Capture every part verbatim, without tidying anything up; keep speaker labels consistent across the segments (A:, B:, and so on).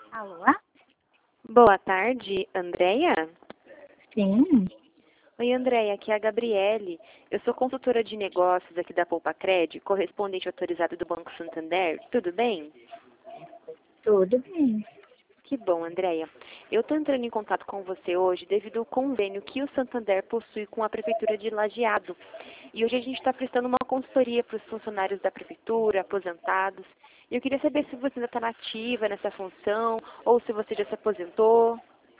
A: Alô?
B: Boa tarde, Andréia?
A: Sim.
B: Oi, Andréia, aqui é a Gabriele. Eu sou consultora de negócios aqui da Poupa-Cred, correspondente autorizado do Banco Santander. Tudo bem?
A: Tudo bem.
B: Que bom, Andréia. Eu estou entrando em contato com você hoje devido ao convênio que o Santander possui com a Prefeitura de Lajeado. E hoje a gente está prestando uma consultoria para os funcionários da Prefeitura, aposentados. E eu queria saber se você ainda está nativa nessa função ou se você já se aposentou.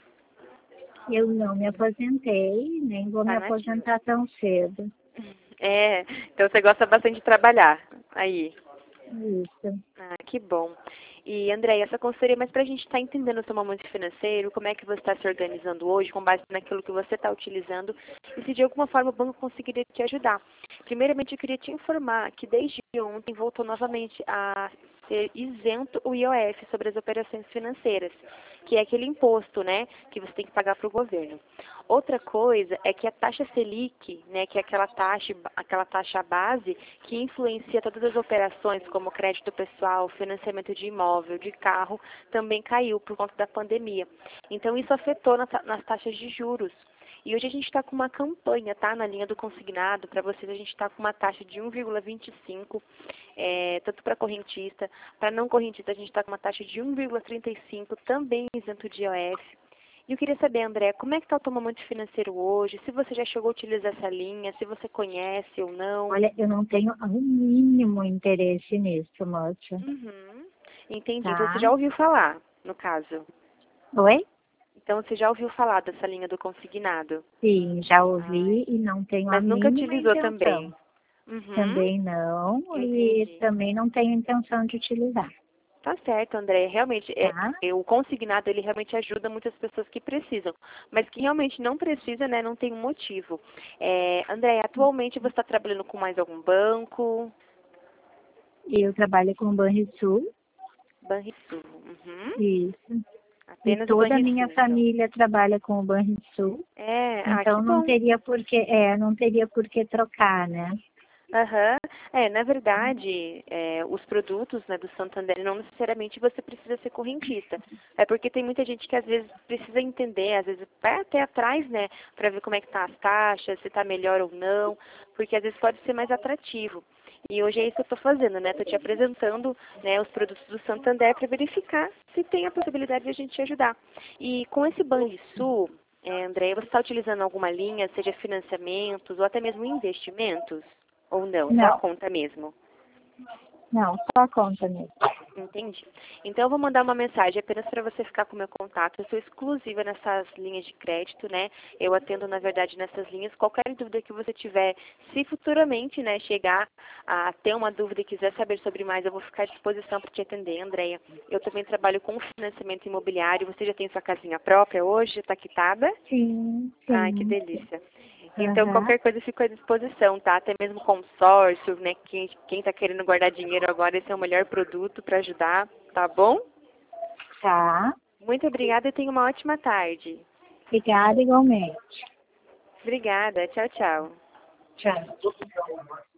A: Eu não me aposentei, nem vou me
B: Está nativa.
A: aposentar tão cedo.
B: É, então você gosta bastante de trabalhar aí.
A: Isso.
B: Ah, que bom. E, André, essa consultoria é mais para a gente estar entendendo o seu momento financeiro, como é que você está se organizando hoje, com base naquilo que você está utilizando, e se de alguma forma o banco conseguiria te ajudar. Primeiramente, eu queria te informar que desde ontem voltou novamente a ser isento o I O F sobre as operações financeiras, que é aquele imposto, né, que você tem que pagar para o governo. Outra coisa é que a taxa Selic, né, que é aquela taxa, aquela taxa base que influencia todas as operações, como crédito pessoal, financiamento de imóvel, de carro, também caiu por conta da pandemia. Então isso afetou na, nas taxas de juros. E hoje a gente está com uma campanha, tá? Na linha do consignado, para vocês a gente está com uma taxa de um vírgula vinte e cinco, é, tanto para correntista, para não correntista a gente está com uma taxa de um vírgula trinta e cinco, também isento de I O F. E eu queria saber, André, como é que está o teu momento financeiro hoje? Se você já chegou a utilizar essa linha, se você conhece ou não.
A: Olha, eu não tenho o mínimo interesse nisso, moça.
B: Uhum. Entendi. Então você
A: Tá?
B: já ouviu falar, no caso.
A: Oi?
B: Então você já ouviu falar dessa linha do consignado.
A: Sim, já
B: Ai.
A: ouvi e não tenho a
B: Mas nunca
A: mínima
B: utilizou
A: intenção.
B: também. Uhum.
A: Também não, e
B: Entendi.
A: também não tenho intenção de utilizar.
B: Tá certo, André. Realmente, é,
A: Tá?
B: é, o consignado, ele realmente ajuda muitas pessoas que precisam. Mas que realmente não precisa, né, não tem um motivo. É, André, atualmente você está trabalhando com mais algum banco?
A: Eu trabalho com o Banrisul.
B: Banrisul. Uhum.
A: Isso. E
B: Apenas o
A: toda a minha
B: Banrisul, então.
A: família trabalha com o Banrisul.
B: É, ah, que
A: Então não
B: bom.
A: teria por que, é, não teria por que trocar, né?
B: Aham. É, na verdade, é, os produtos, né, do Santander, não necessariamente você precisa ser correntista. É porque tem muita gente que às vezes precisa entender, às vezes vai até atrás, né, para ver como é que tá as taxas, se está melhor ou não, porque às vezes pode ser mais atrativo. E hoje é isso que eu estou fazendo, né? Estou te apresentando, né, os produtos do Santander para verificar se tem a possibilidade de a gente te ajudar. E com esse Banrisul, é, André, você está utilizando alguma linha, seja financiamentos ou até mesmo investimentos? Ou não, só a
A: Não,
B: conta mesmo?
A: não, só a conta mesmo.
B: Entendi. Então eu vou mandar uma mensagem apenas para você ficar com o meu contato. Eu sou exclusiva nessas linhas de crédito, né? Eu atendo, na verdade, nessas linhas. Qualquer dúvida que você tiver, se futuramente, né, chegar a ter uma dúvida e quiser saber sobre mais, eu vou ficar à disposição para te atender, Andréia. Eu também trabalho com financiamento imobiliário. Você já tem sua casinha própria hoje? Já está quitada?
A: Sim,
B: Ai, que
A: sim.
B: delícia. Então,
A: Aham.
B: qualquer coisa eu fico à disposição, tá? Até mesmo consórcio, né? Quem, quem tá querendo guardar dinheiro agora, esse é o melhor produto para ajudar, tá bom?
A: Tá.
B: Muito obrigada e tenha uma ótima tarde.
A: Obrigada igualmente.
B: Obrigada. Tchau, tchau.
A: Tchau.